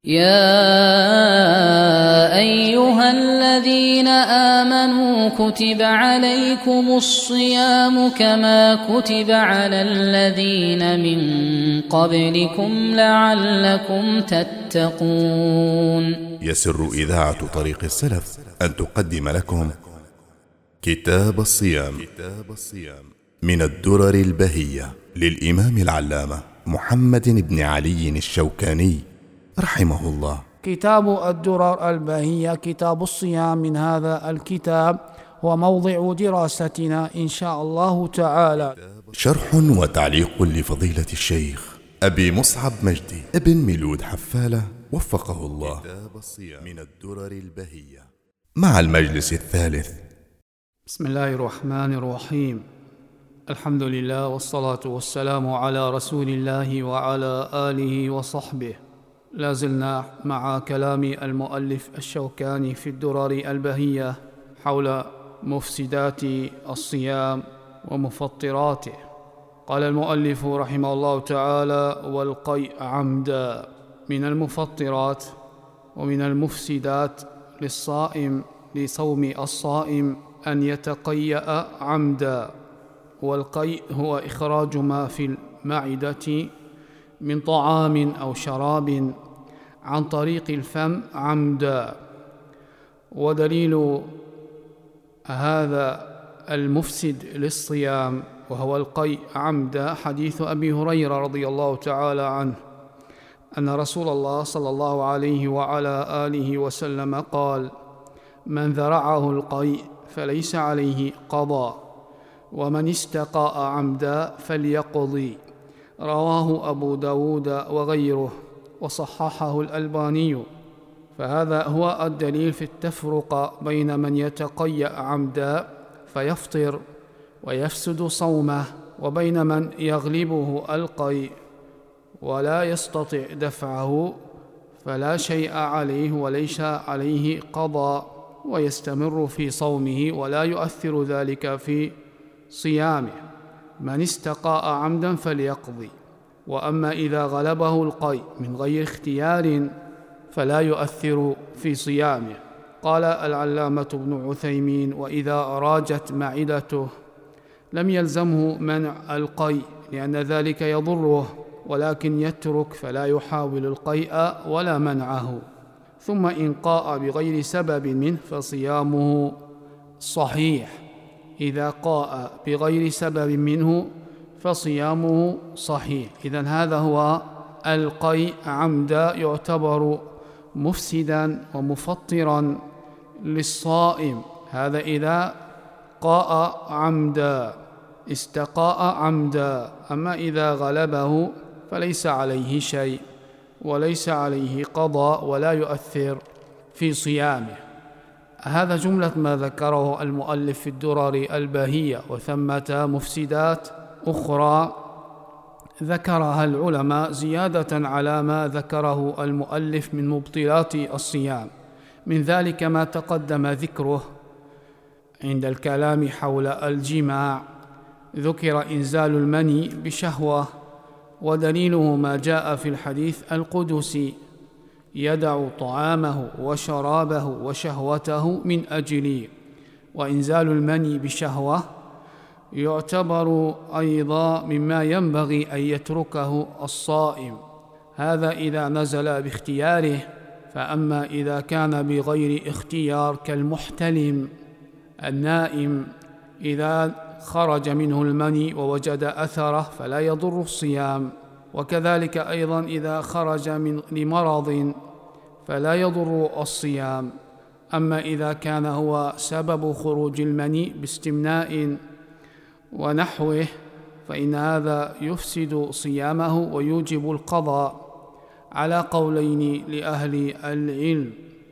يا أيها الذين آمنوا كتب عليكم الصيام كما كتب على الذين من قبلكم لعلكم تتقون. يسر إذاعة طريق السلف أن تقدم لكم كتاب الصيام من الدرر البهية للإمام العلامة محمد بن علي الشوكاني رحمه الله. كتاب الدرر البهية، كتاب الصيام. من هذا الكتاب هو موضع دراستنا إن شاء الله تعالى. شرح وتعليق لفضيلة الشيخ أبي مصعب مجدي ابن ميلود حفالة وفقه الله. كتاب الصيام من الدرر البهية مع المجلس الثالث. بسم الله الرحمن الرحيم. الحمد لله والصلاة والسلام على رسول الله وعلى آله وصحبه. لازلنا مع كلام المؤلف الشوكاني في الدرر البهية حول مفسدات الصيام ومفطراته. قال المؤلف رحمه الله تعالى: والقيء عمدا من المفطرات ومن المفسدات للصائم لصوم الصائم أن يتقيأ عمدا. والقيء هو إخراج ما في المعدة من طعام أو شراب عن طريق الفم عمدا. ودليل هذا المفسد للصيام وهو القيء عمدا حديث أبي هريرة رضي الله تعالى عنه أن رسول الله صلى الله عليه وعلى آله وسلم قال: من ذرعه القيء فليس عليه قضاء، ومن استقاء عمدا فليقضي. رواه أبو داود وغيره وصححه الألباني. فهذا هو الدليل في التفرقة بين من يتقيأ عمدا فيفطر ويفسد صومه، وبين من يغلبه القيء ولا يستطيع دفعه فلا شيء عليه وليس عليه قضاء ويستمر في صومه ولا يؤثر ذلك في صيامه. من استقاء عمدا فليقضي. وأما إذا غلبه القيء من غير اختيار فلا يؤثر في صيامه. قال العلامة ابن عثيمين: وإذا راجت معدته لم يلزمه منع القيء لأن ذلك يضره، ولكن يترك فلا يحاول القيء ولا منعه. ثم إن قاء بغير سبب منه فصيامه صحيح. إذا قاء بغير سبب منه فصيامه صحيح. إذن هذا هو القيء عمدا، يعتبر مفسدا ومفطرا للصائم. هذا إذا قاء عمدا استقاء عمدا. أما إذا غلبه فليس عليه شيء وليس عليه قضاء ولا يؤثر في صيامه. هذا جملة ما ذكره المؤلف في الدرر البهية. وثمة مفسدات أخرى ذكرها العلماء زيادة على ما ذكره المؤلف من مبطلات الصيام. من ذلك ما تقدم ذكره عند الكلام حول الجماع. ذكر إنزال المني بشهوة، ودليله ما جاء في الحديث القدسي: يدع طعامه وشرابه وشهوته من أجلي. وإنزال المني بشهوة يعتبر أيضا مما ينبغي أن يتركه الصائم، هذا إذا نزل باختياره. فأما إذا كان بغير اختيار كالمحتلم النائم، إذا خرج منه المني ووجد أثره فلا يضر الصيام. وكذلك أيضا إذا خرج لمرض فلا يضر الصيام. أما إذا كان هو سبب خروج المني باستمناء ونحوه فإن هذا يفسد صيامه ويوجب القضاء على قولين لأهل العلم.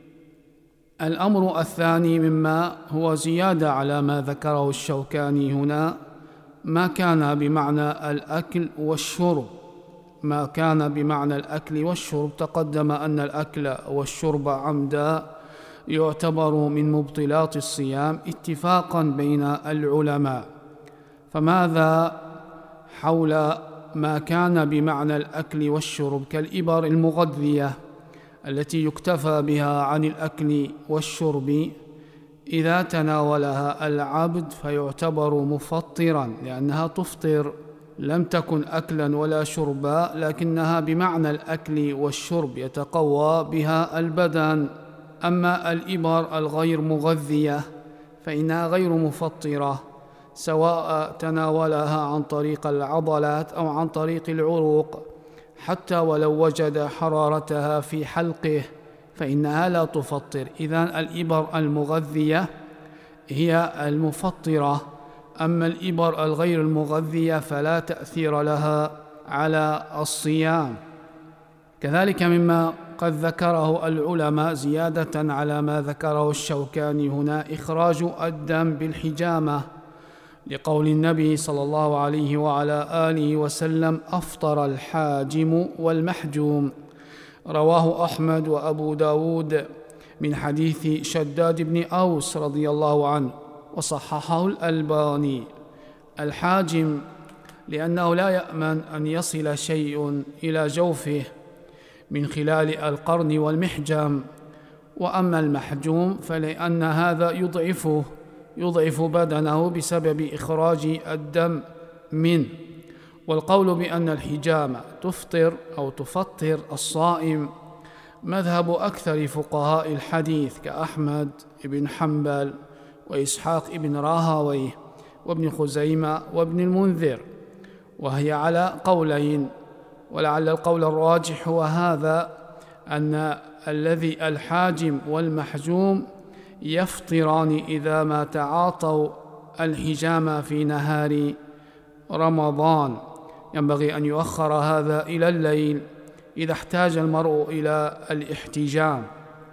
الأمر الثاني مما هو زيادة على ما ذكره الشوكاني هنا ما كان بمعنى الأكل والشرب. ما كان بمعنى الأكل والشرب تقدم أن الأكل والشرب عمدا يعتبر من مبطلات الصيام اتفاقا بين العلماء. فماذا حول ما كان بمعنى الأكل والشرب كالإبر المغذية التي يكتفى بها عن الأكل والشرب إذا تناولها العبد فيعتبر مفطرا، لأنها تفطر، لم تكن أكلا ولا شربا، لكنها بمعنى الأكل والشرب يتقوى بها البدن. أما الإبر الغير مغذية فإنها غير مفطرة، سواء تناولها عن طريق العضلات أو عن طريق العروق، حتى ولو وجد حرارتها في حلقه فإنها لا تفطر. إذن الإبر المغذية هي المفطرة، أما الإبر الغير المغذية فلا تأثير لها على الصيام. كذلك مما قد ذكره العلماء زيادة على ما ذكره الشوكاني هنا إخراج الدم بالحجامة، لقول النبي صلى الله عليه وعلى آله وسلم: أفطر الحاجم والمحجوم. رواه أحمد وأبو داود من حديث شداد بن أوس رضي الله عنه، وصححه الألباني. الحاجم لأنه لا يأمن أن يصل شيء إلى جوفه من خلال القرن والمحجم، وأما المحجوم فلأن هذا يضعف بدنه بسبب إخراج الدم منه. والقول بأن الحجامة تفطر أو تفطر الصائم مذهب أكثر فقهاء الحديث كأحمد بن حنبل وإسحاق بن راهويه وابن خزيمة وابن المنذر، وهي على قولين، ولعل القول الراجح هو هذا، أن الذي الحاجم والمحجوم يفطران إذا ما تعاطوا الحجامة في نهار رمضان. ينبغي أن يؤخر هذا إلى الليل إذا احتاج المرء إلى الاحتجام.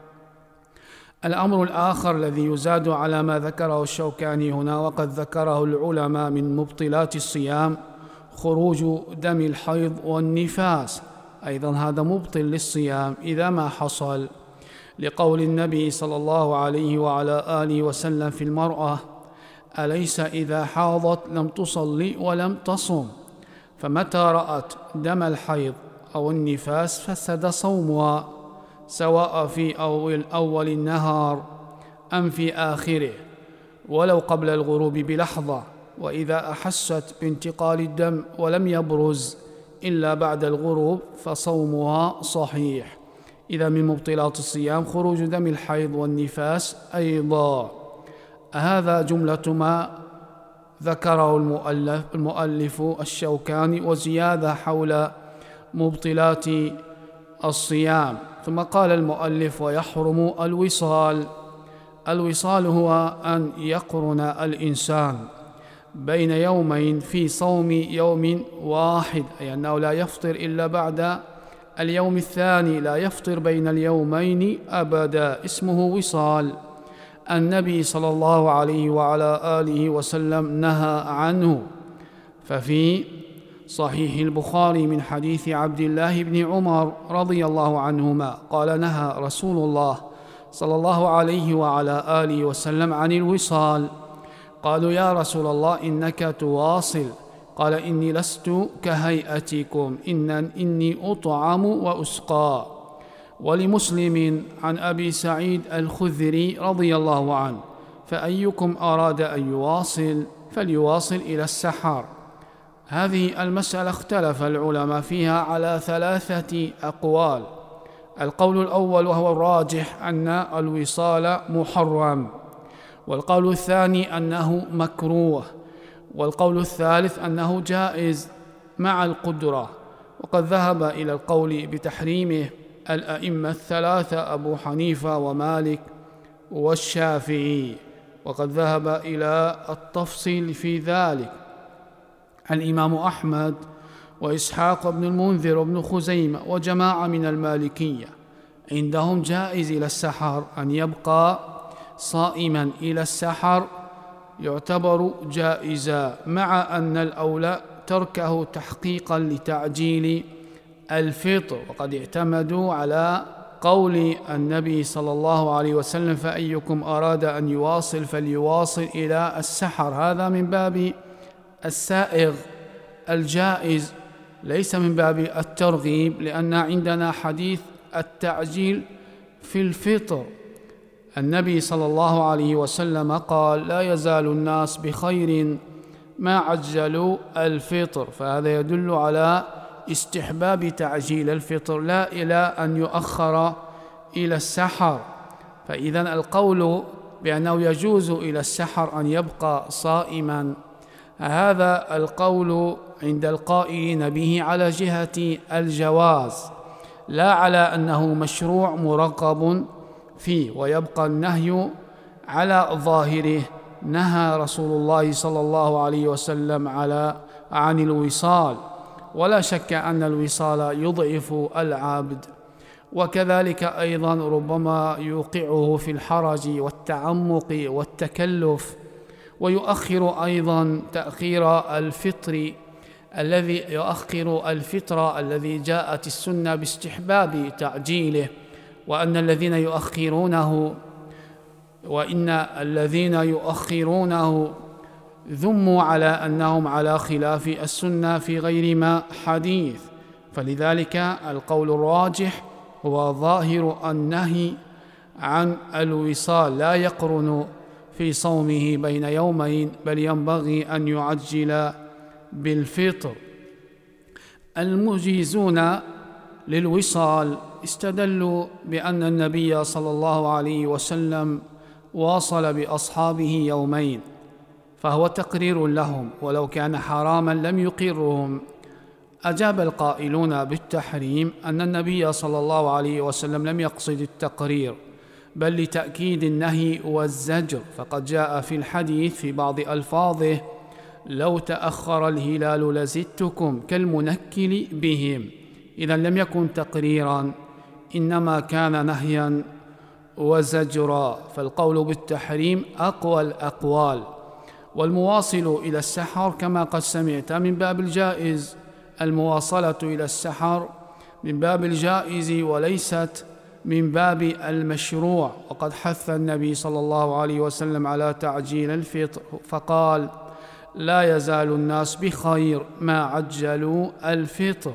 الأمر الآخر الذي يزاد على ما ذكره الشوكاني هنا وقد ذكره العلماء من مبطلات الصيام خروج دم الحيض والنفاس، أيضا هذا مبطل للصيام إذا ما حصل، لقول النبي صلى الله عليه وعلى آله وسلم في المرأة: أليس إذا حاضت لم تصلي ولم تصم، فمتى رأت دم الحيض أو النفاس فسد صومها، سواء في أول النهار أم في آخره، ولو قبل الغروب بلحظة. وإذا أحست بانتقال الدم ولم يبرز إلا بعد الغروب فصومها صحيح. إذا من مبطلات الصيام خروج دم الحيض والنفاس أيضا. هذا جملة ما ذكره المؤلف الشوكاني وزيادة حول مبطلات الصيام. ثم قال المؤلف: ويحرم الوصال. الوصال هو أن يقرن الإنسان بين يومين في صوم يوم واحد، أي أنه لا يفطر إلا بعد اليوم الثاني، لا يفطر بين اليومين أبدا، اسمه وصال. النبي صلى الله عليه وعلى آله وسلم نهى عنه، ففي صحيح البخاري من حديث عبد الله بن عمر رضي الله عنهما قال: نهى رسول الله صلى الله عليه وعلى آله وسلم عن الوصال. قالوا: يا رسول الله إنك تواصل. قال: إني لست كهيئتكم، إني أطعم وأسقى. ولمسلم عن أبي سعيد الخدري رضي الله عنه: فأيكم أراد أن يواصل فليواصل إلى السحر. هذه المسألة اختلف العلماء فيها على 3 أقوال. القول الأول وهو الراجح أن الوصال محرم، والقول الثاني أنه مكروه، والقول الثالث أنه جائز مع القدرة. وقد ذهب إلى القول بتحريمه الأئمة 3 أبو حنيفة ومالك والشافعي، وقد ذهب إلى التفصيل في ذلك الإمام أحمد وإسحاق بن المنذر وابن خزيمة وجماعة من المالكية. عندهم جائز إلى السحر، أن يبقى صائما إلى السحر يعتبر جائزا، مع أن الأولى تركه تحقيقا لتعجيل الفطر. وقد اعتمدوا على قول النبي صلى الله عليه وسلم: فأيكم أراد أن يواصل فليواصل إلى السحر. هذا من باب السائغ الجائز، ليس من باب الترغيب، لأن عندنا حديث التعجيل في الفطر. النبي صلى الله عليه وسلم قال: لا يزال الناس بخير ما عجلوا الفطر، فهذا يدل على استحباب تعجيل الفطر لا إلى أن يؤخر إلى السحر. فإذا القول بأنه يجوز إلى السحر أن يبقى صائما، هذا القول عند القائلين به على جهة الجواز، لا على أنه مشروع مرغب فيه. ويبقى النهي على ظاهره. نهى رسول الله صلى الله عليه وسلم عن الوصال، ولا شك أن الوصال يضعف العبد، وكذلك أيضا ربما يوقعه في الحرج والتعمق والتكلف، ويؤخر أيضا تأخير الفطر الذي جاءت السنة باستحباب تعجيله، وإن الذين يؤخرونه ذموا على أنهم على خلاف السنة في غير ما حديث. فلذلك القول الراجح هو ظاهر النهي عن الوصال، لا يقرن في صومه بين يومين، بل ينبغي أن يعجل بالفطر. المجيزون للوصال استدلوا بأن النبي صلى الله عليه وسلم واصل بأصحابه يومين، فهو تقرير لهم، ولو كان حراما لم يقرهم. أجاب القائلون بالتحريم أن النبي صلى الله عليه وسلم لم يقصد التقرير، بل لتأكيد النهي والزجر، فقد جاء في الحديث في بعض ألفاظه: لو تأخر الهلال لزدتكم كالمنكل بهم. إذا لم يكن تقريرا، إنما كان نهيا وزجرا. فالقول بالتحريم أقوى الأقوال. والمواصل إلى السحر كما قد سمعت من باب الجائز، المواصلة إلى السحر من باب الجائز وليست من باب المشروع. وقد حث النبي صلى الله عليه وسلم على تعجيل الفطر، فقال: لا يزال الناس بخير ما عجلوا الفطر.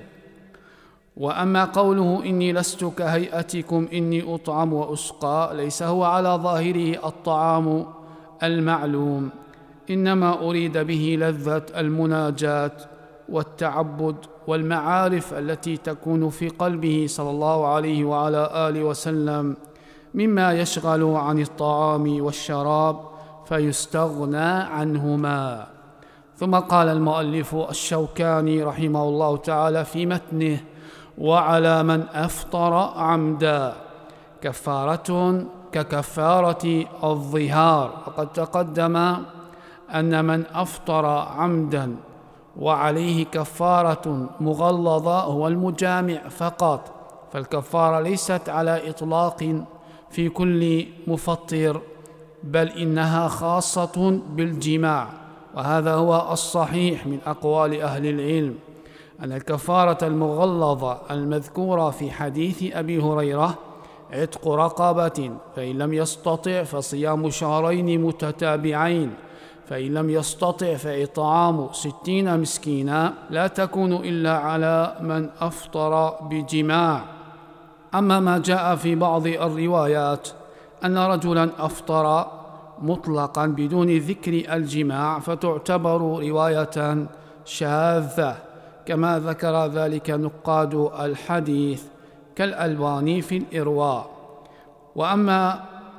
وأما قوله: إني لست كهيئتكم إني أطعم وأسقى، ليس هو على ظاهره الطعام المعلوم، إنما أريد به لذة المناجاة والتعبد والمعارف التي تكون في قلبه صلى الله عليه وعلى آله وسلم مما يشغل عن الطعام والشراب فيستغنى عنهما. ثم قال المؤلف الشوكاني رحمه الله تعالى في متنه: وعلى من أفطر عمدا كفارة ككفارة الظهار. وقد تقدم أن من أفطر عمدا وعليه كفارة مغلظة هو المجامع فقط، فالكفارة ليست على إطلاق في كل مفطر، بل إنها خاصة بالجماع. وهذا هو الصحيح من أقوال أهل العلم، أن الكفارة المغلظة المذكورة في حديث أبي هريرة عتق رقبة، فإن لم يستطع فصيام شهرين متتابعين، فإن لم يستطع فإطعام 60 مسكينا، لا تكون إلا على من أفطر بجماع. أما ما جاء في بعض الروايات أن رجلا أفطر مطلقا بدون ذكر الجماع، فتعتبر رواية شاذة، كما ذكر ذلك نقاد الحديث كالألباني في الإرواء. وأما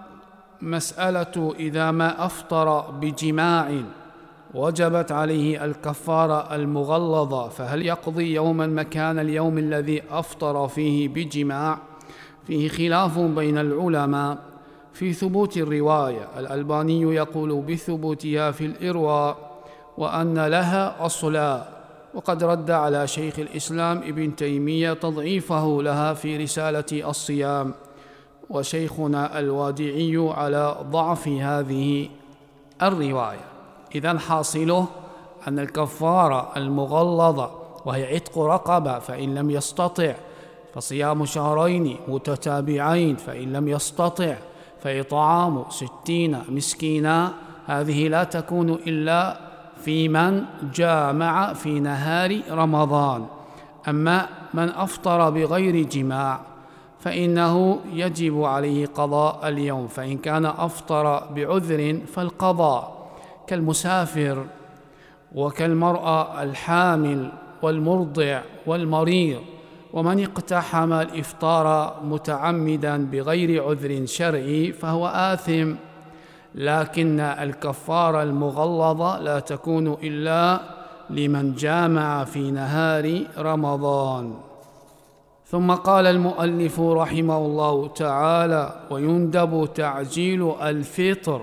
مسألة إذا ما أفطر بجماع وجبت عليه الكفارة المغلظة، فهل يقضي يوما مكان اليوم الذي أفطر فيه بجماع؟ فيه خلاف بين العلماء في ثبوت الرواية. الألباني يقول بثبوتها في الإرواء وأن لها أصلا، وقد رد على شيخ الإسلام ابن تيمية تضعيفه لها في رسالة الصيام، وشيخنا الوادعي على ضعف هذه الرواية. إذن حاصله أن الكفارة المغلظة وهي عتق رقبة، فإن لم يستطع فصيام شهرين متتابعين، فإن لم يستطع فإطعام 60 مسكينا، هذه لا تكون إلا في من جامع في نهار رمضان. أما من أفطر بغير جماع فإنه يجب عليه قضاء اليوم، فإن كان أفطر بعذر فالقضاء، كالمسافر وكالمرأة الحامل والمرضع والمريض، ومن اقتحم الإفطار متعمدا بغير عذر شرعي فهو آثم. لكن الكفارة المغلظة لا تكون إلا لمن جامع في نهار رمضان. ثم قال المؤلف رحمه الله تعالى: ويندب تعجيل الفطر،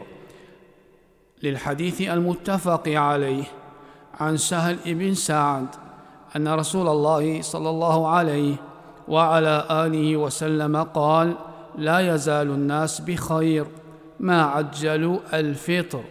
للحديث المتفق عليه عن سهل بن سعد أن رسول الله صلى الله عليه وعلى آله وسلم قال: لا يزال الناس بخير ما عجلوا الفطر.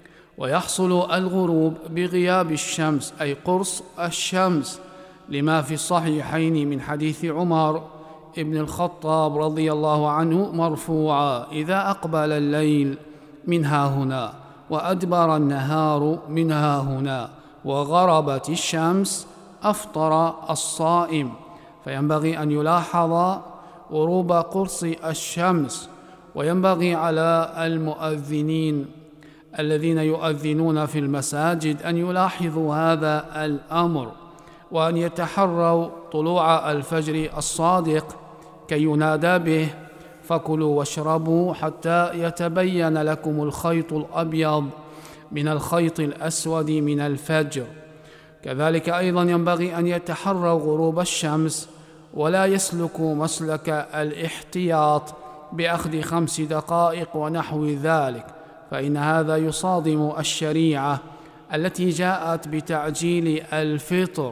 ويحصل الغروب بغياب الشمس أي قرص الشمس، لما في الصحيحين من حديث عمر ابن الخطاب رضي الله عنه مرفوعا: إذا أقبل الليل من ها هنا وأدبر النهار من ها هنا وغربت الشمس أفطر الصائم. فينبغي أن يلاحظ غروب قرص الشمس، وينبغي على المؤذنين الذين يؤذنون في المساجد أن يلاحظوا هذا الأمر، وأن يتحروا طلوع الفجر الصادق كي ينادى به: فكلوا واشربوا حتى يتبين لكم الخيط الأبيض من الخيط الأسود من الفجر. كذلك أيضا ينبغي أن يتحروا غروب الشمس، ولا يسلكوا مسلك الاحتياط بأخذ 5 دقائق ونحو ذلك، فإن هذا يصادم الشريعة التي جاءت بتعجيل الفطر.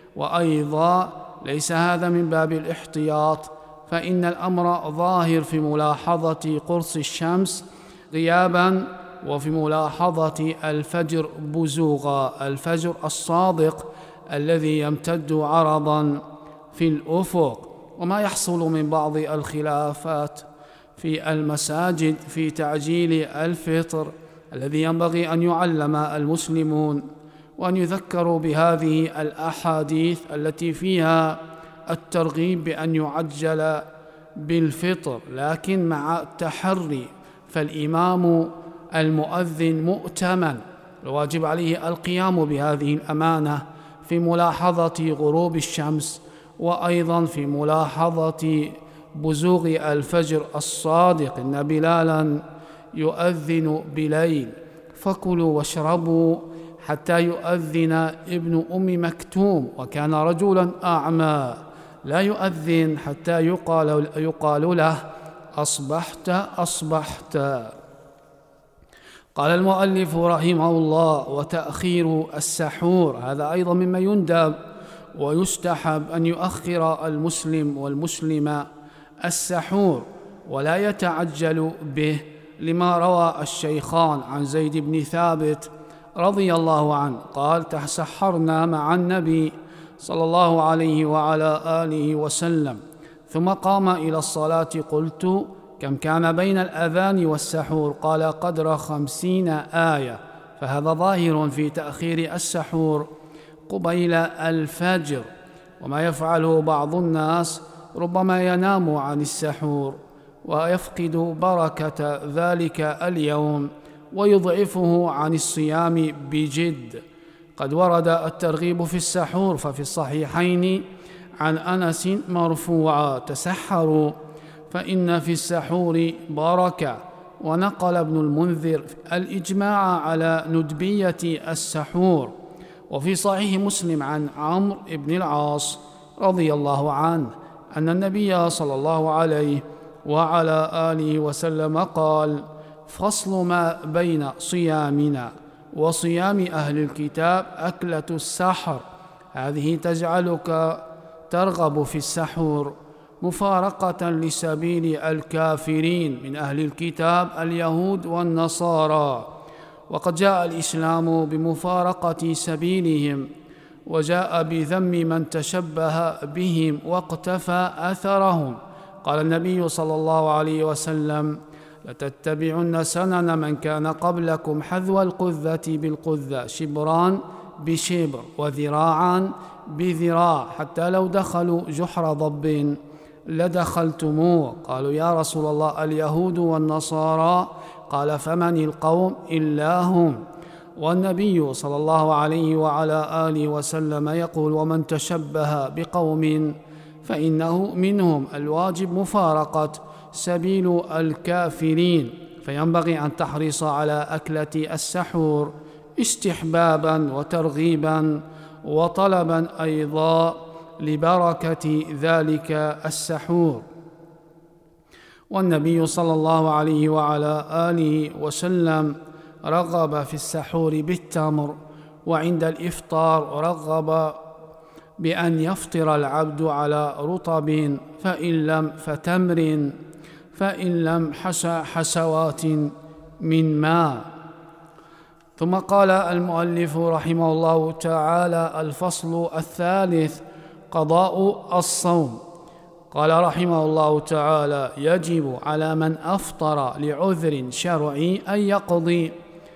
وأيضا ليس هذا من باب الاحتياط، فإن الأمر ظاهر في ملاحظة قرص الشمس غيابا، وفي ملاحظة الفجر بزوغا، الفجر الصادق الذي يمتد عرضا في الأفق. وما يحصل من بعض الخلافات في المساجد في تعجيل الفطر الذي ينبغي أن يعلم المسلمون وأن يذكروا بهذه الأحاديث التي فيها الترغيب بأن يعجل بالفطر، لكن مع التحري. فالإمام المؤذن مؤتمن، الواجب عليه القيام بهذه الأمانة في ملاحظة غروب الشمس، وأيضا في ملاحظة بزوغ الفجر الصادق. إن بلالا يؤذن بليل فكلوا واشربوا حتى يؤذن ابن أم مكتوم، وكان رجلا أعمى لا يؤذن حتى يقال له: أصبحت أصبحت. قال المؤلف رحمه الله: وتأخير السحور، هذا أيضا مما يندب ويستحب أن يؤخر المسلم والمسلمة السحور ولا يتعجل به، لما روى الشيخان عن زيد بن ثابت رضي الله عنه قال: تسحرنا مع النبي صلى الله عليه وعلى آله وسلم، ثم قام إلى الصلاة، قلت: كم كان بين الأذان والسحور؟ قال: قدر 50 آية. فهذا ظاهر في تأخير السحور قبيل الفجر. وما يفعله بعض الناس ربما ينام عن السحور ويفقد بركة ذلك اليوم ويضعفه عن الصيام بجد. قد ورد الترغيب في السحور، ففي الصحيحين عن أنس مرفوعا: تسحروا فإن في السحور بركة. ونقل ابن المنذر الإجماع على ندبية السحور. وفي صحيح مسلم عن عمرو بن العاص رضي الله عنه أن النبي صلى الله عليه وعلى آله وسلم قال: فصل ما بين صيامنا وصيام أهل الكتاب أكلة السحر، هذه تجعلك ترغب في السحور مفارقة لسبيل الكافرين من أهل الكتاب اليهود والنصارى. وقد جاء الإسلام بمفارقة سبيلهم، وجاء بذم من تشبه بهم واقتفى أثرهم. قال النبي صلى الله عليه وسلم: لتتبعن سنن من كان قبلكم حذو القذة بالقذة، شبران بشبر وذراعا بذراع، حتى لو دخلوا جحر ضب لدخلتموه. قالوا يا رسول الله اليهود والنصارى؟ قال فمن القوم إلا هم. والنبي صلى الله عليه وعلى آله وسلم يقول ومن تشبه بقوم فإنه منهم. الواجب مفارقة سبيل الكافرين، فينبغي أن تحرص على أكلة السحور استحبابا وترغيبا وطلبا أيضا لبركة ذلك السحور. والنبي صلى الله عليه وعلى آله وسلم رغب في السحور بالتمر، وعند الإفطار رغب بأن يفطر العبد على رطب، فإن لم فتمر، فإن لم حسوات من ماء. ثم قال المؤلف رحمه الله تعالى: الفصل الثالث قضاء الصوم. قال رحمه الله تعالى: يجب على من أفطر لعذر شرعي أن يقضي.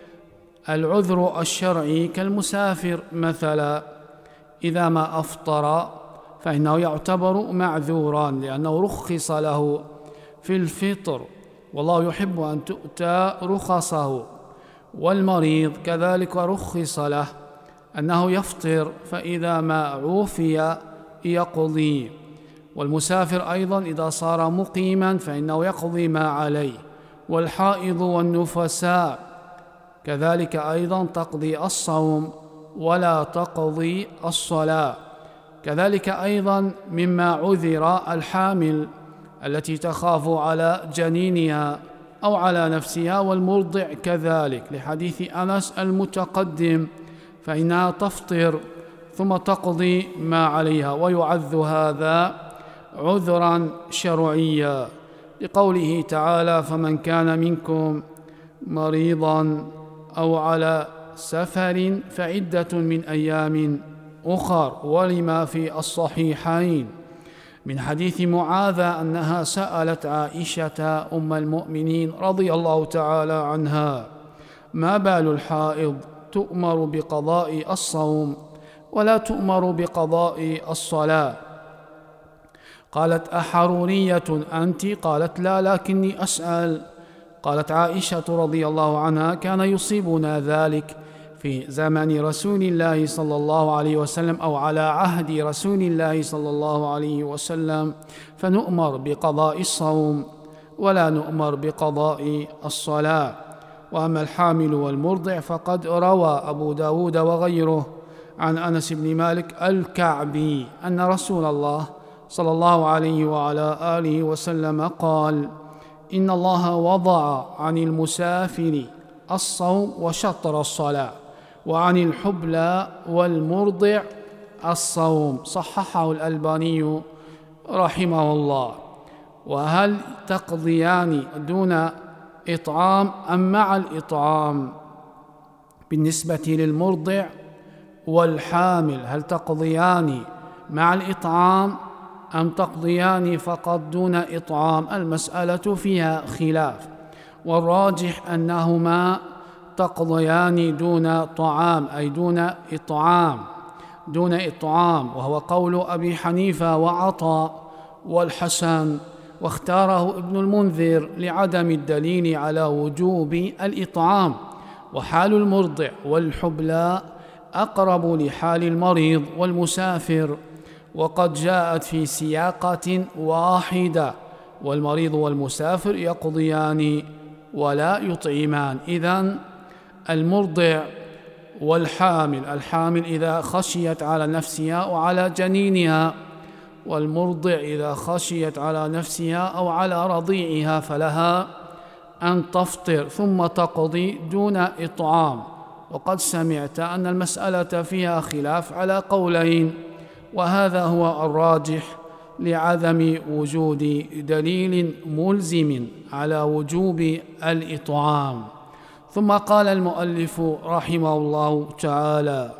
العذر الشرعي كالمسافر مثلا، إذا ما أفطر فإنه يعتبر معذورا لأنه رخص له في الفطر، والله يحب أن تؤتى رخصه. والمريض كذلك رخص له أنه يفطر، فإذا ما عوفي يقضي. والمسافر أيضا إذا صار مقيما فإنه يقضي ما عليه. والحائض والنفساء كذلك أيضا تقضي الصوم ولا تقضي الصلاة. كذلك أيضا مما عذر الحامل التي تخاف على جنينها أو على نفسها، والمرضع كذلك لحديث أنس المتقدم، فإنها تفطر ثم تقضي ما عليها، ويعد هذا عذرا شرعيا لقوله تعالى: فمن كان منكم مريضا أو على سفر فعدة من أيام أخر. ولما في الصحيحين من حديث معاذة أنها سألت عائشة أم المؤمنين رضي الله تعالى عنها: ما بال الحائض تؤمر بقضاء الصوم ولا تؤمر بقضاء الصلاة؟ قالت: أحرورية أنت؟ قالت: لا، لكني أسأل. قالت عائشة رضي الله عنها: كان يصيبنا ذلك في زمن رسول الله صلى الله عليه وسلم أو على عهد رسول الله صلى الله عليه وسلم، فنؤمر بقضاء الصوم ولا نؤمر بقضاء الصلاة. وأما الحامل والمرضع فقد روى أبو داود وغيره عن أنس بن مالك الكعبي أن رسول الله صلى الله عليه وعلى آله وسلم قال: إن الله وضع عن المسافر الصوم وشطر الصلاة، وعن الحبلى والمرضع الصوم. صححه الألباني رحمه الله. وهل تقضيان دون إطعام أم مع الإطعام؟ بالنسبة للمرضع والحامل هل تقضيان مع الإطعام أم تقضيان فقط دون إطعام؟ المسألة فيها خلاف، والراجح أنهما تقضيان دون طعام، أي دون إطعام، وهو قول أبي حنيفة وعطاء والحسن، واختاره ابن المنذر لعدم الدليل على وجوب الإطعام. وحال المرضع والحبلى أقرب لحال المريض والمسافر، وقد جاءت في سياقة واحدة، والمريض والمسافر يقضيان ولا يطعمان. إذن المرضع والحامل، الحامل إذا خشيت على نفسها وعلى جنينها، والمرضع إذا خشيت على نفسها أو على رضيعها فلها أن تفطر ثم تقضي دون إطعام. وقد سمعت أن المسألة فيها خلاف على قولين، وهذا هو الراجح لعدم وجود دليل ملزم على وجوب الإطعام. ثم قال المؤلف رحمه الله تعالى: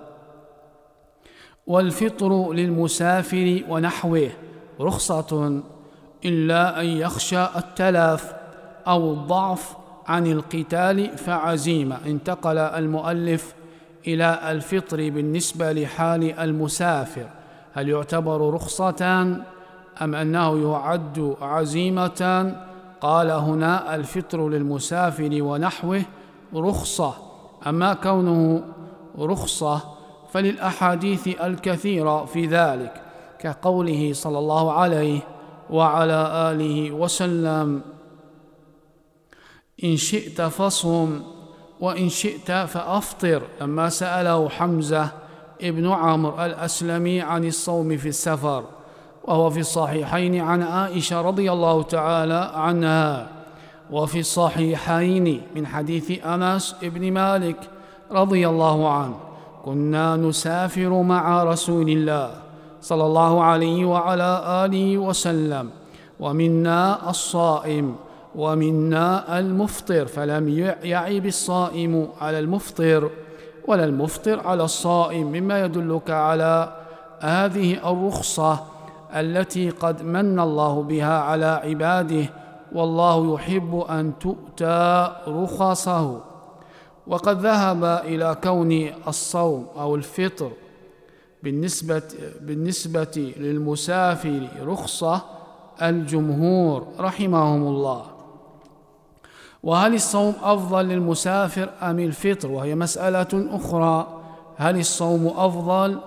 والفطر للمسافر ونحوه رخصة إلا أن يخشى التلف أو الضعف عن القتال فعزيمة. انتقل المؤلف إلى الفطر بالنسبة لحال المسافر، هل يعتبر رخصة أم أنه يعد عزيمة؟ قال هنا الفطر للمسافر ونحوه رخصة. أما كونه رخصة فللأحاديث الكثيرة في ذلك، كقوله صلى الله عليه وعلى آله وسلم: إن شئت فصم وإن شئت فأفطر، لما سأله حمزة ابن عمرو الأسلمي عن الصوم في السفر، وهو في الصحيحين عن عائشة رضي الله تعالى عنها، وفي الصحيحين من حديث أنس بن مالك رضي الله عنه: كنا نسافر مع رسول الله صلى الله عليه وعلى آله وسلم، ومنا الصائم ومنا المفطر، فلم يعب الصائم على المفطر ولا المفطر على الصائم، مما يدلك على هذه الرخصة التي قد من الله بها على عباده، والله يحب أن تؤتى رخصه. وقد ذهب إلى كون الصوم أو الفطر بالنسبة للمسافر رخصة الجمهور رحمهم الله. وهل الصوم أفضل للمسافر أم الفطر؟ وهي مسألة أخرى. هل الصوم أفضل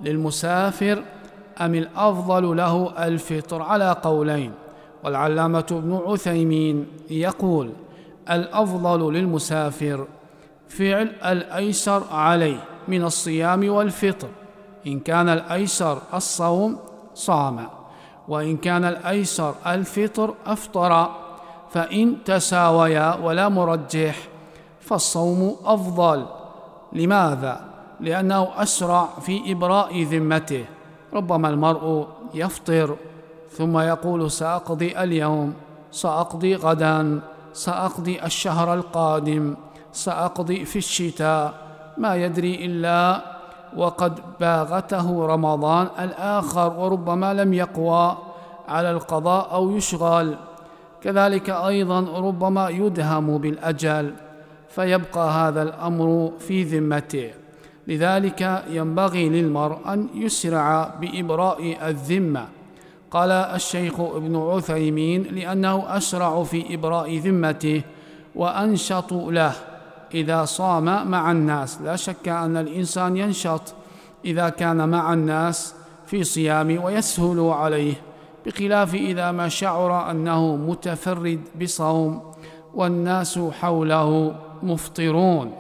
للمسافر أم الأفضل له الفطر؟ على قولين. والعلامة ابن عثيمين يقول: الأفضل للمسافر فعل الأيسر عليه من الصيام والفطر، إن كان الأيسر الصوم صام، وإن كان الأيسر الفطر أفطر، فإن تساويا ولا مرجح فالصوم أفضل. لماذا؟ لأنه أسرع في إبراء ذمته. ربما المرء يفطر ثم يقول: سأقضي اليوم، سأقضي غدا، سأقضي الشهر القادم، سأقضي في الشتاء، ما يدري إلا وقد باغته رمضان الآخر، وربما لم يقوى على القضاء أو يشغل. كذلك أيضا ربما يدهم بالأجل فيبقى هذا الأمر في ذمته. لذلك ينبغي للمرء أن يسرع بإبراء الذمة. قال الشيخ ابن عثيمين: لأنه أسرع في إبراء ذمته وأنشط له إذا صام مع الناس. لا شك أن الإنسان ينشط إذا كان مع الناس في صيام ويسهل عليه، بخلاف إذا ما شعر أنه متفرد بصوم والناس حوله مفطرون.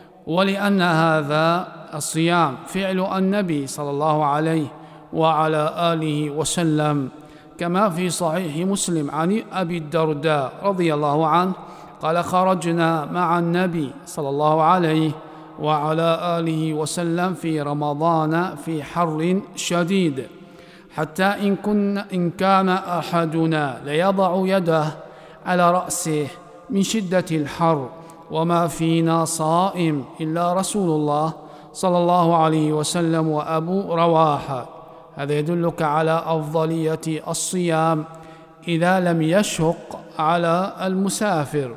ولأن هذا الصيام فعل النبي صلى الله عليه وعلى آله وسلم، كما في صحيح مسلم عن أبي الدرداء رضي الله عنه قال: خرجنا مع النبي صلى الله عليه وعلى آله وسلم في رمضان في حر شديد، حتى إن كان أحدنا ليضع يده على رأسه من شدة الحر، وما فينا صائم إلا رسول الله صلى الله عليه وسلم وأبو رواحة. هذا يدلك على أفضلية الصيام إذا لم يشق على المسافر.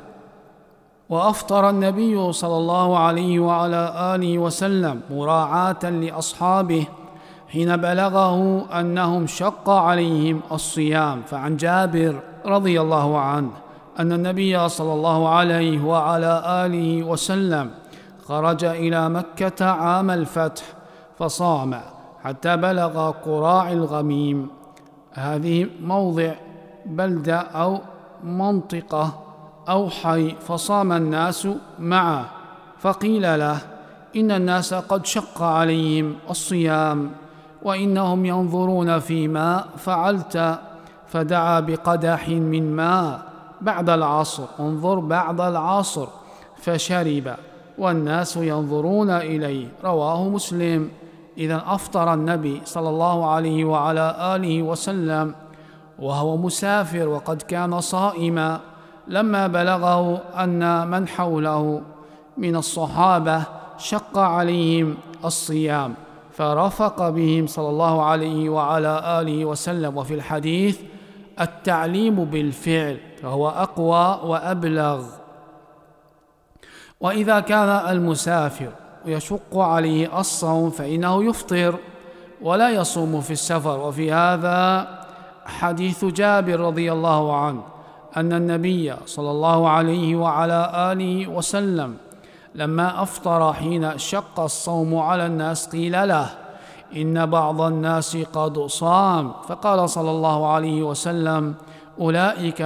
وأفطر النبي صلى الله عليه وعلى آله وسلم مراعاة لأصحابه حين بلغه أنهم شق عليهم الصيام. فعن جابر رضي الله عنه أن النبي صلى الله عليه وعلى آله وسلم خرج إلى مكة عام الفتح فصام حتى بلغ قراع الغميم. هذه موضع بلدة أو منطقة أو حي، فصام الناس معه، فقيل له: إن الناس قد شق عليهم الصيام وإنهم ينظرون فيما فعلت، فدعا بقدح من ماء بعد العصر، انظر بعد العصر، فشرب والناس ينظرون إليه. رواه مسلم. إذن أفطر النبي صلى الله عليه وعلى آله وسلم وهو مسافر وقد كان صائما، لما بلغه أن من حوله من الصحابة شق عليهم الصيام، فرفق بهم صلى الله عليه وعلى آله وسلم. وفي الحديث التعليم بالفعل فهو أقوى وأبلغ. وإذا كان المسافر يشق عليه الصوم فإنه يفطر ولا يصوم في السفر. وفي هذا حديث جابر رضي الله عنه أن النبي صلى الله عليه وعلى آله وسلم لما أفطر حين شق الصوم على الناس قيل له إن بعض الناس قد صام، فقال صلى الله عليه وسلم أولئك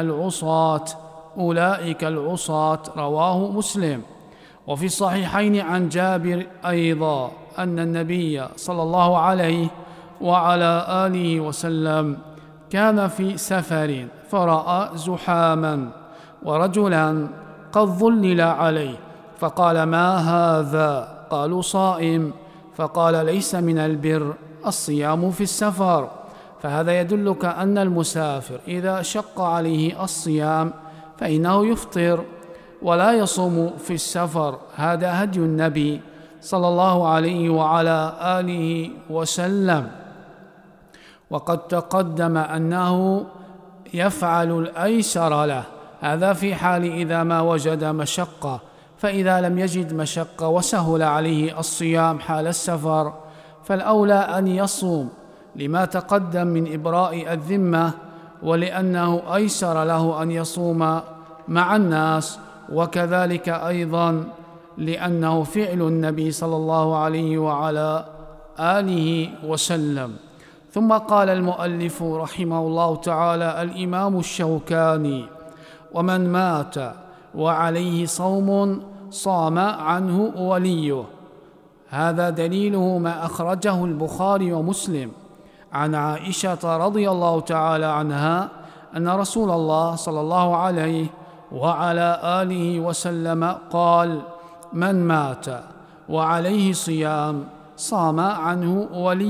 العصاة، رواه مسلم. وفي الصحيحين عن جابر أيضا أن النبي صلى الله عليه وعلى آله وسلم كان في سفر فرأى زحاما ورجلا قد ظلل عليه، فقال ما هذا؟ قالوا صائم، فقال ليس من البر الصيام في السفر. فهذا يدلك أن المسافر إذا شق عليه الصيام فإنه يفطر ولا يصوم في السفر. هذا هدي النبي صلى الله عليه وعلى آله وسلم. وقد تقدم أنه يفعل الأيسر له، هذا في حال إذا ما وجد مشقة، فإذا لم يجد مشقة وسهل عليه الصيام حال السفر فالأولى أن يصوم لما تقدم من إبراء الذمة، ولأنه أيسر له أن يصوم مع الناس، وكذلك أيضا لأنه فعل النبي صلى الله عليه وعلى آله وسلم. ثم قال المؤلف رحمه الله تعالى الإمام الشوكاني: ومن مات وعليه صوم صام عنه وليه. هذا دليله ما أخرجه البخاري ومسلم عن عائشة رضي الله تعالى عنها أن رسول الله صلى الله عليه وعلى آله وسلم قال: من مات وعليه صيام صام عنه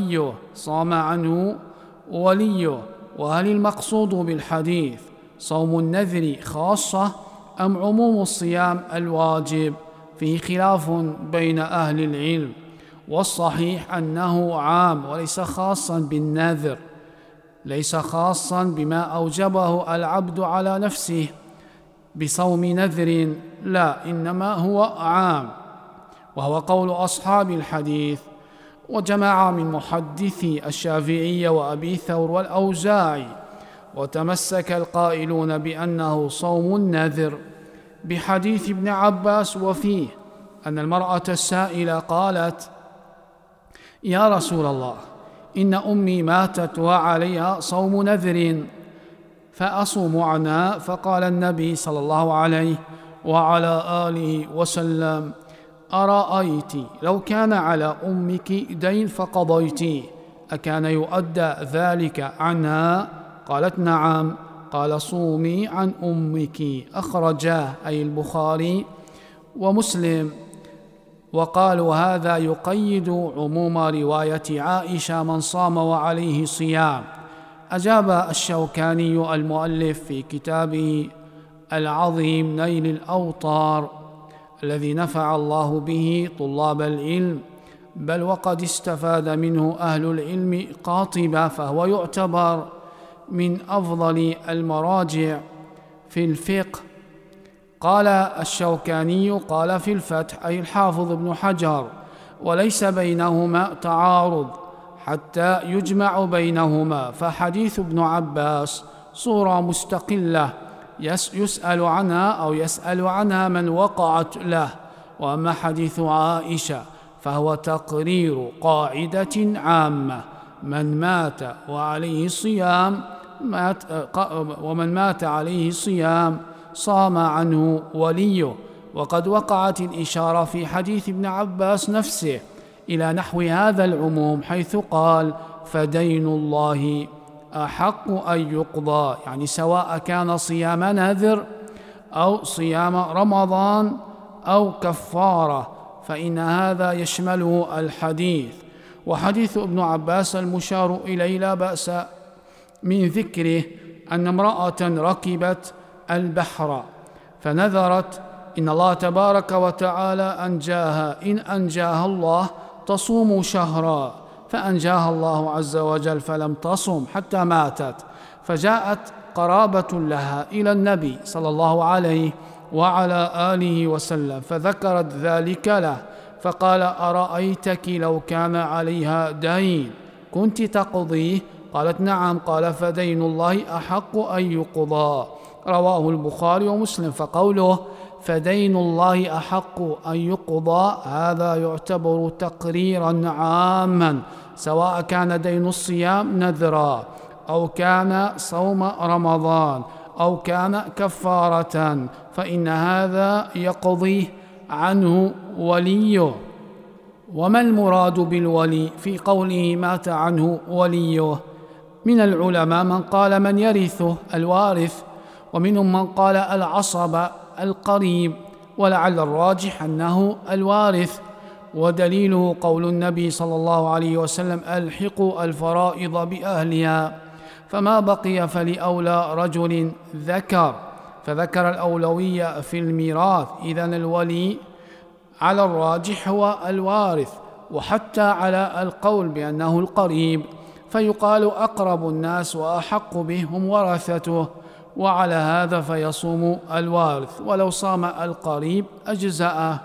وليه. وهل المقصود بالحديث صوم النذر خاصة أم عموم الصيام الواجب؟ فيه خلاف بين أهل العلم، والصحيح أنه عام وليس خاصا بالنذر، ليس خاصا بما أوجبه العبد على نفسه بصوم نذر، لا، إنما هو عام، وهو قول أصحاب الحديث وجماعة من محدثي الشافعية وأبي ثور والأوزاعي. وتمسك القائلون بأنه صوم النذر بحديث ابن عباس، وفيه أن المرأة السائلة قالت: يا رسول الله، إن أمي ماتت وعليها صوم نذر فأصوم عنها؟ فقال النبي صلى الله عليه وعلى آله وسلم: أرأيت لو كان على أمك دين فقضيتيه أكان يؤدى ذلك عنها؟ قالت: نعم. قال: صومي عن أمك. أخرجاه أي البخاري ومسلم. وقالوا هذا يقيد عموم رواية عائشة من صام وعليه صيام. أجاب الشوكاني المؤلف في كتابه العظيم نيل الأوطار الذي نفع الله به طلاب العلم، بل وقد استفاد منه أهل العلم قاطبة، فهو يعتبر من أفضل المراجع في الفقه. قال الشوكاني: قال في الفتح أي الحافظ ابن حجر: وليس بينهما تعارض حتى يجمع بينهما، فحديث ابن عباس صورة مستقلة يسأل عنها من وقعت له، وأما حديث عائشة فهو تقرير قاعدة عامة: من مات وعليه صيام ومن مات عليه صيام صام عنه وليه. وقد وقعت الإشارة في حديث ابن عباس نفسه إلى نحو هذا العموم، حيث قال: فدين الله أحق أن يقضى، يعني سواء كان صيام نذر أو صيام رمضان أو كفارة، فإن هذا يشمله الحديث. وحديث ابن عباس المشار إليه لا بأس من ذكره أن امرأة ركبت البحر فنذرت إن الله تبارك وتعالى أنجاها، إن أنجاها الله تصوم شهرا، فأنجاها الله عز وجل فلم تصم حتى ماتت، فجاءت قرابة لها إلى النبي صلى الله عليه وعلى آله وسلم فذكرت ذلك له، فقال: أرأيتك لو كان عليها دين كنت تقضيه؟ قالت نعم. قال فدين الله أحق أن يقضى، رواه البخاري ومسلم. فقوله فدين الله أحق أن يقضى هذا يعتبر تقريرا عاما، سواء كان دين الصيام نذرا أو كان صوم رمضان أو كان كفارة، فإن هذا يقضيه عنه وليه. وما المراد بالولي في قوله مات عنه وليه؟ من العلماء من قال من يرثه الوارث، ومنهم من قال العصب القريب، ولعل الراجح أنه الوارث، ودليله قول النبي صلى الله عليه وسلم ألحقوا الفرائض بأهلها، فما بقي فلأولى رجل ذكر، فذكر الأولوية في الميراث. إذن الولي على الراجح هو الوارث، وحتى على القول بأنه القريب، فيقال أقرب الناس وأحق به هم ورثته، وعلى هذا فيصوم الوارث، ولو صام القريب أجزأه.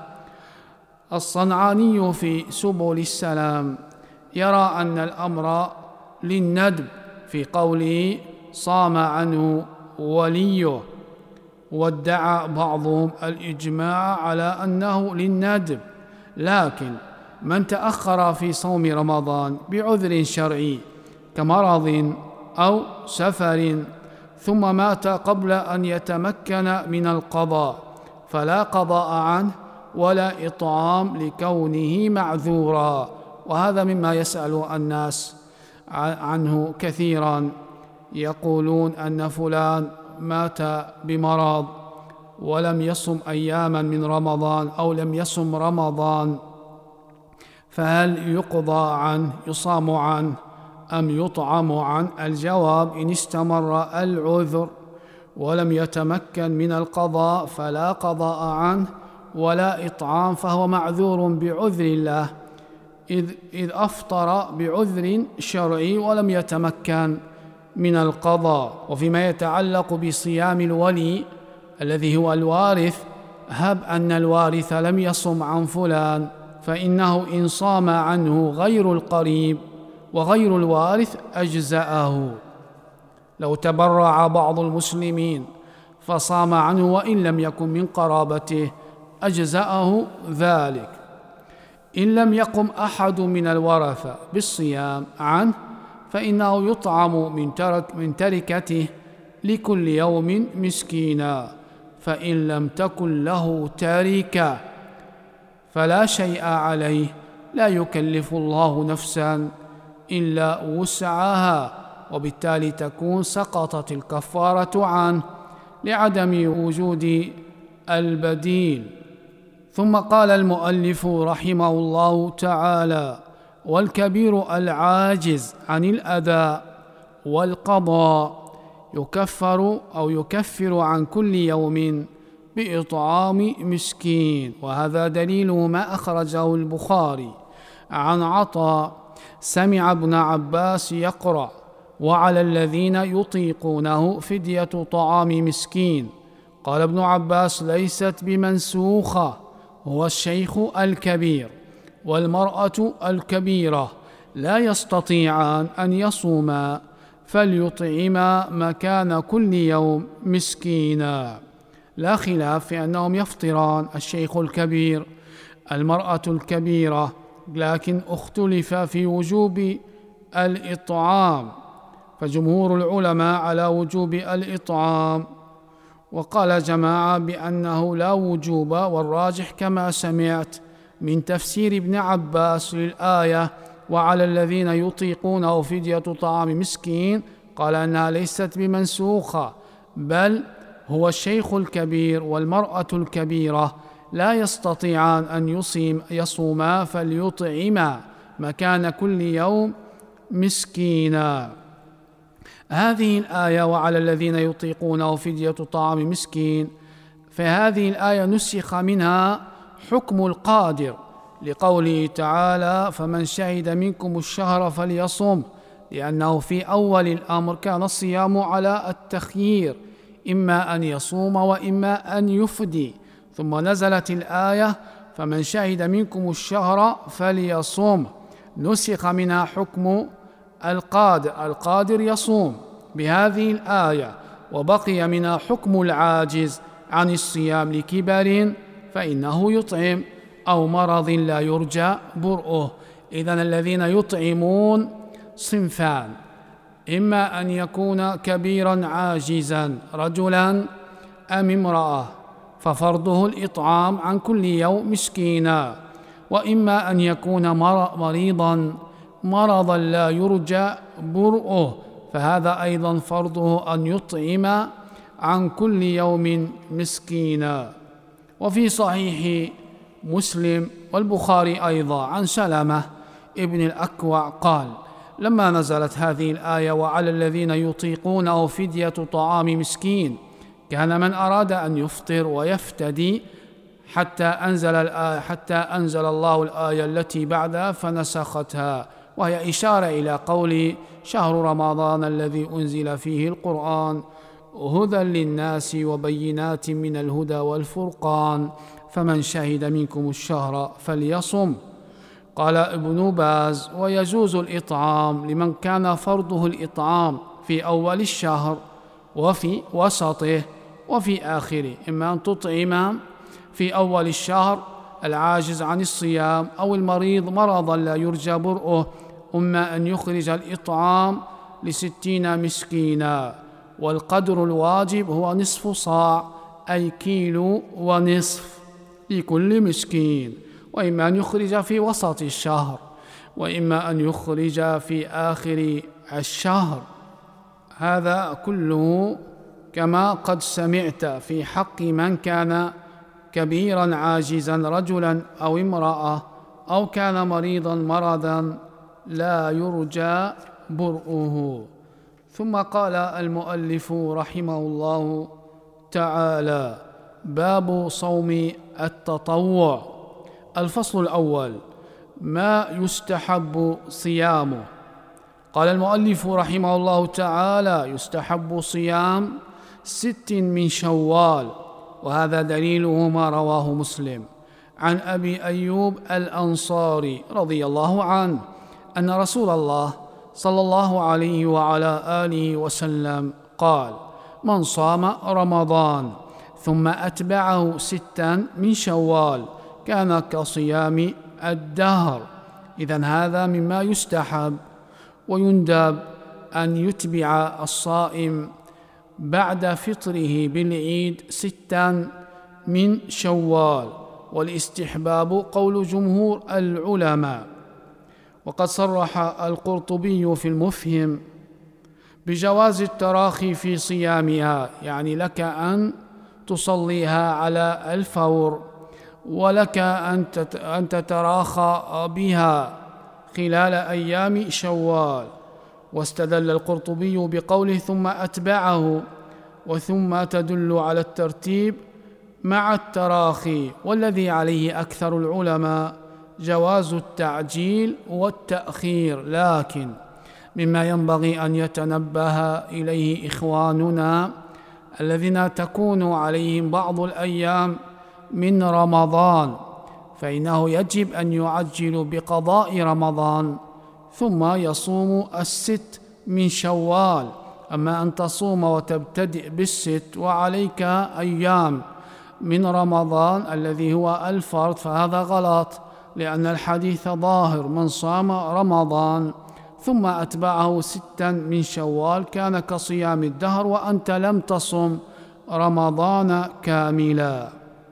الصنعاني في سبل السلام يرى أن الأمر للندب في قوله صام عنه وليه، وادعى بعضهم الإجماع على أنه للندب، لكن من تأخر في صوم رمضان بعذر شرعي كمرض أو سفر ثم مات قبل أن يتمكن من القضاء فلا قضاء عنه ولا إطعام لكونه معذورا، وهذا مما يسأل الناس عنه كثيرا، يقولون أن فلان مات بمرض ولم يصم أياما من رمضان أو لم يصم رمضان، فهل يقضى عنه يصام عنه أم يطعم عنه؟ الجواب إن استمر العذر ولم يتمكن من القضاء فلا قضاء عنه ولا إطعام، فهو معذور بعذر الله إذ أفطر بعذر شرعي ولم يتمكن من القضاء. وفيما يتعلق بصيام الولي الذي هو الوارث، هب أن الوارث لم يصم عن فلان، فإنه إن صام عنه غير القريب وغير الوارث أجزأه. لو تبرع بعض المسلمين فصام عنه وإن لم يكن من قرابته أجزأه ذلك. إن لم يقم أحد من الورثة بالصيام عنه فإنه يطعم من تركته لكل يوم مسكينا، فإن لم تكن له تركة فلا شيء عليه، لا يكلف الله نفسا إلا وسعها، وبالتالي تكون سقطت الكفارة عنه لعدم وجود البديل. ثم قال المؤلف رحمه الله تعالى: والكبير العاجز عن الأداء والقضاء يكفر عن كل يوم بإطعام مسكين. وهذا دليله ما أخرجه البخاري عن عطاء سمع ابن عباس يقرأ: وعلى الذين يطيقونه فدية طعام مسكين. قال ابن عباس: ليست بمنسوخة، هو الشيخ الكبير والمرأة الكبيرة لا يستطيعان أن يصوما فليطعما مكان كل يوم مسكينا، لا خلاف في أنهم يفطران، الشيخ الكبير المرأة الكبيرة، لكن اختلف في وجوب الإطعام، فجمهور العلماء على وجوب الإطعام، وقال جماعة بأنه لا وجوب، والراجح كما سمعت من تفسير ابن عباس للآية وعلى الذين يطيقونه فدية طعام مسكين، قال أنها ليست بمنسوخة، بل هو الشيخ الكبير والمرأة الكبيرة لا يستطيعان أن يصوما فليطعما مكان كل يوم مسكينا. هذه الآية وعلى الذين يطيقونه فدية طعام مسكين، فهذه الآية نسخ منها حكم القادر لقوله تعالى: فمن شهد منكم الشهر فليصم، لأنه في أول الأمر كان الصيام على التخيير، إما أن يصوم وإما أن يفدي، ثم نزلت الآية: فمن شهد منكم الشهر فليصم، نسخ منها حكم القادر يصوم بهذه الآية وبقي منها حكم العاجز عن الصيام لكبر فإنه يطعم أو مرض لا يرجى برؤه. إذن الذين يطعمون صنفان: إما أن يكون كبيرا عاجزا رجلا أم امرأة ففرضه الإطعام عن كل يوم مسكينا، وإما أن يكون مرضا لا يرجى برؤه فهذا أيضا فرضه أن يطعم عن كل يوم مسكينا. وفي صحيح مسلم والبخاري أيضا عن سلمة ابن الأكوع قال: لما نزلت هذه الآية وعلى الذين يطيقونه فدية طعام مسكين كان من أراد أن يفطر ويفتدي حتى أنزل الله الآية التي بعدها فنسختها، وهي إشارة إلى قول شهر رمضان الذي أنزل فيه القرآن هدى للناس وبينات من الهدى والفرقان فمن شهد منكم الشهر فليصم. قال ابن باز: ويجوز الإطعام لمن كان فرضه الإطعام في أول الشهر وفي وسطه وفي آخره، إما أن تطعم في أول الشهر العاجز عن الصيام أو المريض مرضا لا يرجى برؤه، إما أن يخرج الإطعام ل60 مسكينا، والقدر الواجب هو نصف صاع أي كيلو ونصف لكل مسكين، وإما أن يخرج في وسط الشهر وإما أن يخرج في آخر الشهر. هذا كله كما قد سمعت في حق من كان كبيرا عاجزا رجلا أو امرأة أو كان مريضا مرضا لا يرجى برؤه. ثم قال المؤلف رحمه الله تعالى: باب صوم التطوع. الفصل الأول: ما يستحب صيامه. قال المؤلف رحمه الله تعالى: يستحب صيام 6 من شوال، وهذا دليله ما رواه مسلم عن أبي أيوب الأنصاري رضي الله عنه أن رسول الله صلى الله عليه وعلى آله وسلم قال: من صام رمضان ثم أتبعه 6 من شوال كان كصيام الدهر. إذن هذا مما يستحب، ويندب أن يتبع الصائم بعد فطره بالعيد 6 من شوال، والاستحباب قول جمهور العلماء. وقد صرح القرطبي في المفهم بجواز التراخي في صيامها، يعني لك أن تصليها على الفور ولك أن تتراخى بها خلال أيام شوال. واستدل القرطبي بقوله ثم أتبعه، وثم تدل على الترتيب مع التراخي، والذي عليه أكثر العلماء جواز التعجيل والتأخير، لكن مما ينبغي أن يتنبه إليه إخواننا الذين تكون عليهم بعض الأيام من رمضان، فإنه يجب أن يعجلوا بقضاء رمضان ثم يصوم 6 من شوال. أما أن تصوم وتبتدئ بال6 وعليك أيام من رمضان الذي هو الفرض فهذا غلط، لأن الحديث ظاهر: من صام رمضان ثم أتبعه 6 من شوال كان كصيام الدهر، وأنت لم تصم رمضان كاملا.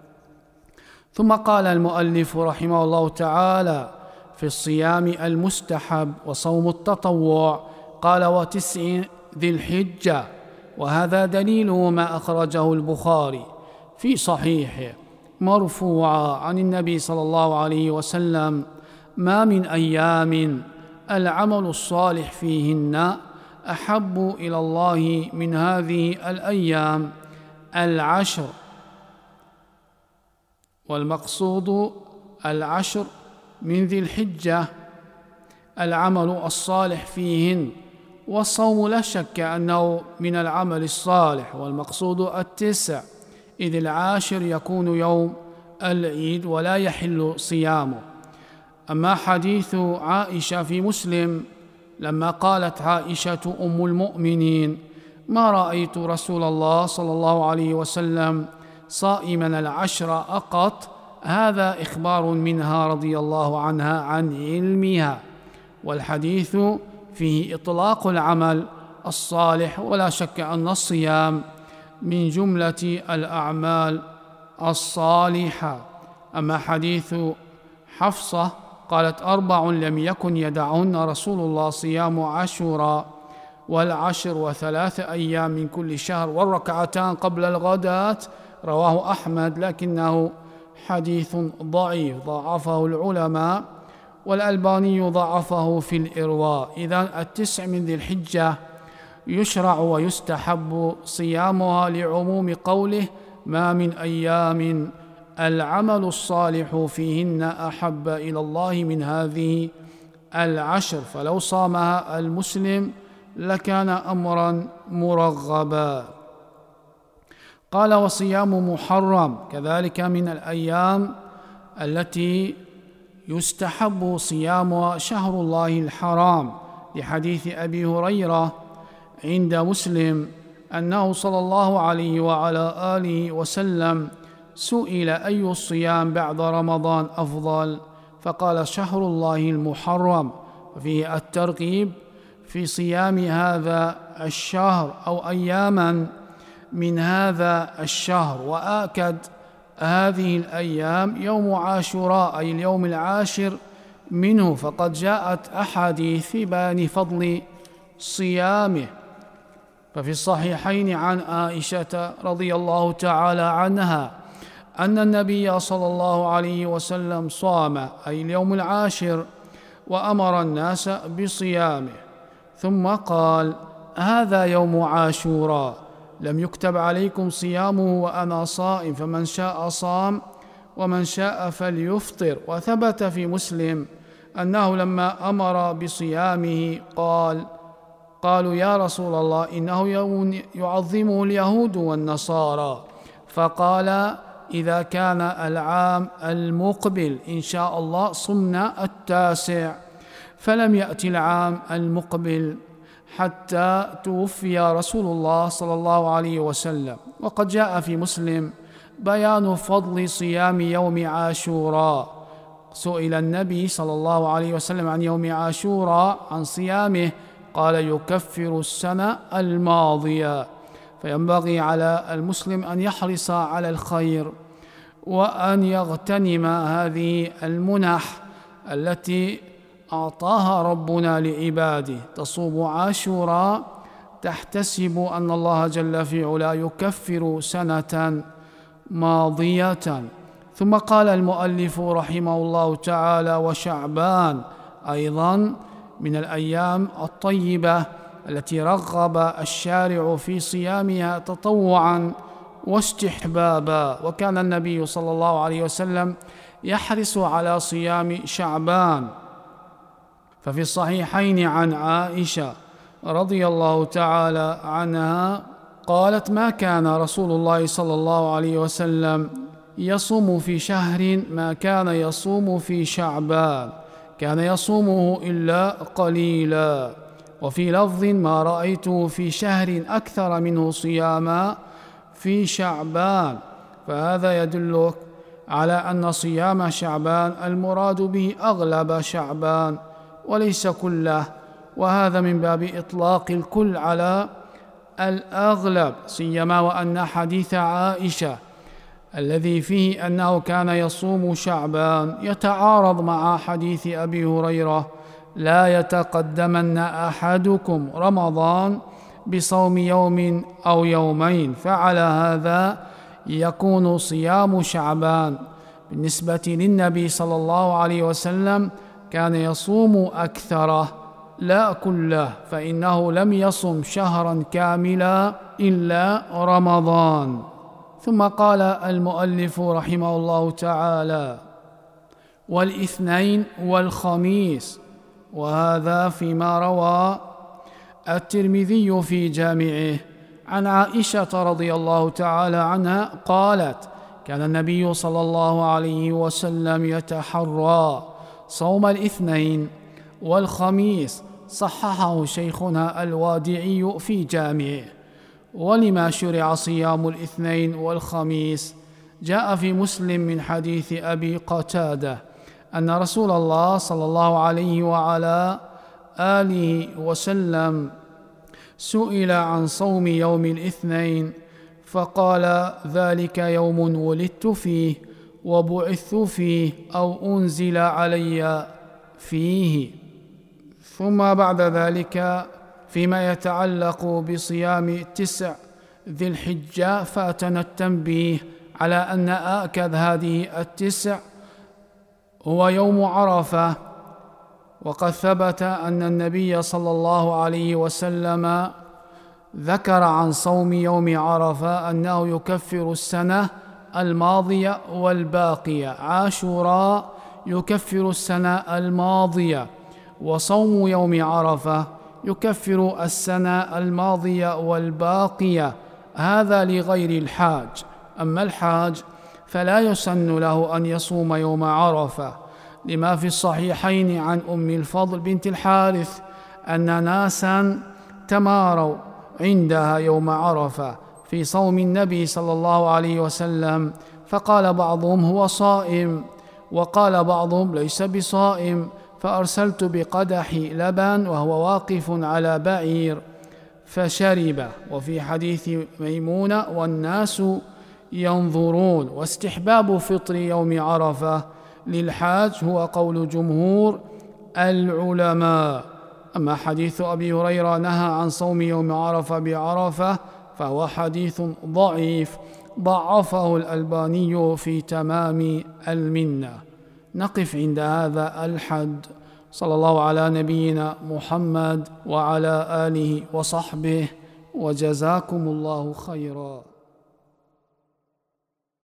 ثم قال المؤلف رحمه الله تعالى في الصيام المستحب وصوم التطوع، قال: و9 ذي الحجة، وهذا دليله ما أخرجه البخاري في صحيحه مرفوعا عن النبي صلى الله عليه وسلم: ما من أيام العمل الصالح فيهن أحب إلى الله من هذه الأيام 10، والمقصود 10 من ذي الحجة العمل الصالح فيهن، والصوم لا شك أنه من العمل الصالح، والمقصود 9، إذ 10 يكون يوم العيد ولا يحل صيامه. أما حديث عائشة في مسلم لما قالت عائشة أم المؤمنين: ما رأيت رسول الله صلى الله عليه وسلم صائما العشر أقط، هذا إخبار منها رضي الله عنها عن علمها، والحديث فيه إطلاق العمل الصالح، ولا شك أن الصيام من جملة الأعمال الصالحة. أما حديث حفصة قالت: 4 لم يكن يدعهن رسول الله: صيام عاشوراء والعشر و3 أيام من كل شهر والركعتان قبل الغداة. رواه أحمد، لكنه حديث ضعيف ضعفه العلماء، والألباني ضعفه في الإرواء. إذن 9 من ذي الحجة يشرع ويستحب صيامها لعموم قوله: ما من أيام العمل الصالح فيهن أحب إلى الله من هذه العشر، فلو صامها المسلم لكان أمرا مرغبا. قال: وصيام محرم كذلك من الأيام التي يستحب صيامها شهر الله الحرام، لحديث أبي هريرة عند مسلم أنه صلى الله عليه وعلى آله وسلم سئل: أي الصيام بعد رمضان أفضل؟ فقال: شهر الله المحرم. وفيه الترغيب في صيام هذا الشهر أو أياما من هذا الشهر. وآكد هذه الأيام يوم عاشوراء، أي اليوم العاشر منه، فقد جاءت أحاديث في بيان فضل صيامه. ففي الصحيحين عن عائشة رضي الله تعالى عنها أن النبي صلى الله عليه وسلم صام، أي اليوم العاشر، وأمر الناس بصيامه، ثم قال: هذا يوم عاشوراء، لم يكتب عليكم صيامه وأنا صائم، فمن شاء صام ومن شاء فليفطر. وثبت في مسلم أنه لما أمر بصيامه قالوا: يا رسول الله، إنه يوم يعظمه اليهود والنصارى. فقال: إذا كان العام المقبل إن شاء الله صمنا 9. فلم يأتي العام المقبل حتى توفي رسول الله صلى الله عليه وسلم. وقد جاء في مسلم بيان فضل صيام يوم عاشوراء. سئل النبي صلى الله عليه وسلم عن يوم عاشوراء عن صيامه، قال: يكفر السنة الماضية. فينبغي على المسلم أن يحرص على الخير وأن يغتنم هذه المنح التي أعطاها ربنا لعباده. تصوم عاشوراء تحتسب أن الله جل في علا يكفر سنة ماضية. ثم قال المؤلف رحمه الله تعالى: وشعبان أيضا من الأيام الطيبة التي رغب الشارع في صيامها تطوعا واستحبابا، وكان النبي صلى الله عليه وسلم يحرص على صيام شعبان. ففي الصحيحين عن عائشة رضي الله تعالى عنها قالت: ما كان رسول الله صلى الله عليه وسلم يصوم في شهر ما كان يصوم في شعبان، كان يصومه إلا قليلا. وفي لفظ: ما رأيته في شهر أكثر منه صياما في شعبان. فهذا يدلك على أن صيام شعبان المراد به أغلب شعبان وليس كله، وهذا من باب إطلاق الكل على الأغلب، سيما وأن حديث عائشة الذي فيه أنه كان يصوم شعبان يتعارض مع حديث أبي هريرة: لا يتقدمن أحدكم رمضان بصوم يوم أو يومين. فعلى هذا يكون صيام شعبان بالنسبة للنبي صلى الله عليه وسلم كان يصوم أكثره لا كله، فإنه لم يصم شهرا كاملا إلا رمضان. ثم قال المؤلف رحمه الله تعالى: والاثنين والخميس. وهذا فيما روى الترمذي في جامعه عن عائشة رضي الله تعالى عنها قالت: كان النبي صلى الله عليه وسلم يتحرى صوم الاثنين والخميس صححه شيخنا الوادعي في جامعه. ولما شرع صيام الاثنين والخميس؟ جاء في مسلم من حديث أبي قتادة أن رسول الله صلى الله عليه وعلى آله وسلم سئل عن صوم يوم الاثنين فقال: ذلك يوم ولدت فيه وبعثت فيه أو أنزل علي فيه. ثم بعد ذلك فيما يتعلق بصيام 9 ذي الحجة فاتنا التنبيه على أن آكد هذه 9 هو يوم عرفة. وقد ثبت أن النبي صلى الله عليه وسلم ذكر عن صوم يوم عرفة أنه يكفر السنة الماضية والباقية. عاشوراء يكفر السنة الماضية، وصوم يوم عرفة يكفر السنة الماضية والباقية، هذا لغير الحاج. أما الحاج فلا يسن له أن يصوم يوم عرفة، لما في الصحيحين عن أم الفضل بنت الحارث أن ناسا تماروا عندها يوم عرفة في صوم النبي صلى الله عليه وسلم، فقال بعضهم هو صائم، وقال بعضهم ليس بصائم، فأرسلت بقدح لبن وهو واقف على بعير فشرب. وفي حديث ميمونة: والناس ينظرون. واستحباب فطر يوم عرفة للحاج هو قول جمهور العلماء. أما حديث أبي هريرة نهى عن صوم يوم عرفة بعرفة فهو حديث ضعيف ضعفه الألباني في تمام المنة. نقف عند هذا الحد. صلى الله على نبينا محمد وعلى آله وصحبه، وجزاكم الله خيرا.